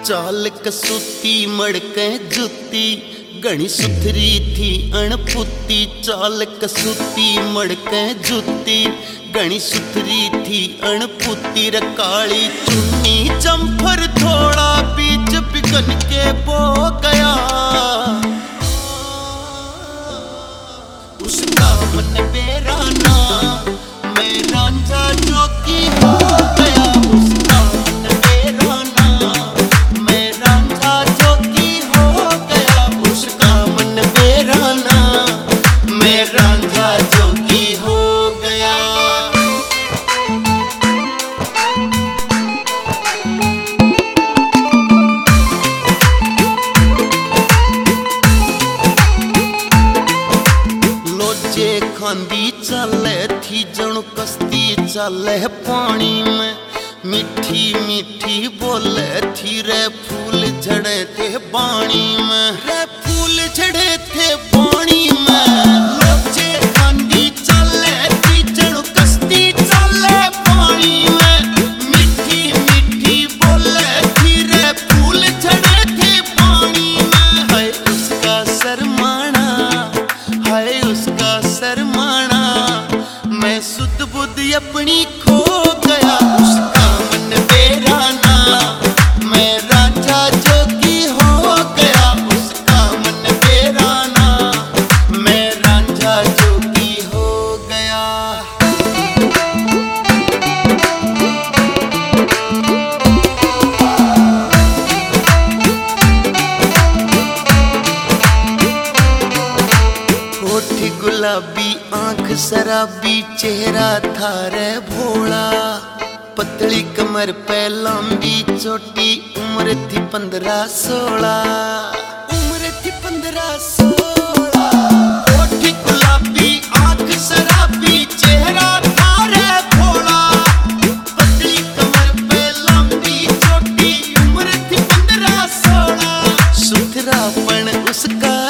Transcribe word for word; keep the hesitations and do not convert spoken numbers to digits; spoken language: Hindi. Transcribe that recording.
चाल कसूती मड़के जुती घनी सुथरी थी अणपुती। चाल कसूती मड़के जुती घनी सुथरी थी अणपुती। रे काली चुन्नी चंफर थोड़ा बीच बिगन के बो गया। उसका मन बेराना मैं रांझा जोगी हो गया। उसका मन बेराना मैं रांझा जोगी हो गया। उसका मन बेराना मैं रांझा जोगी हो गया। लोजे खांदी चले थी जणु कश्ती चले पानी में। मीठी मीठी बोले थी रे फूल झड़े थे पानी में। रे फूल झड़े थे पानी में। लोजे खांदी चले थी जणु कश्ती चले पानी में। मीठी मीठी बोले थी रे फूल झड़े थे पानी में। हाय उसका शर्माना हाय उसका शर्माना मैं सुध बुध अपनी खो गया। उसका मन बेराना मैं रांझा जोगी हो गया। उसका मन बेराना मैं रांझा जोगी हो गया। होठी गुलाबी आंख शराबी चेहरा था रे भोला। पतली कमर पे लंबी चोटी उम्र थी पंद्रह सोलह। उम्र थी पंद्रह सोलह। होठी गुलाबी आंख शराबी चेहरा था रे भोला। पतली कमर पे लंबी चोटी उम्र थी पंद्रह सोलह। सुथरापन उसका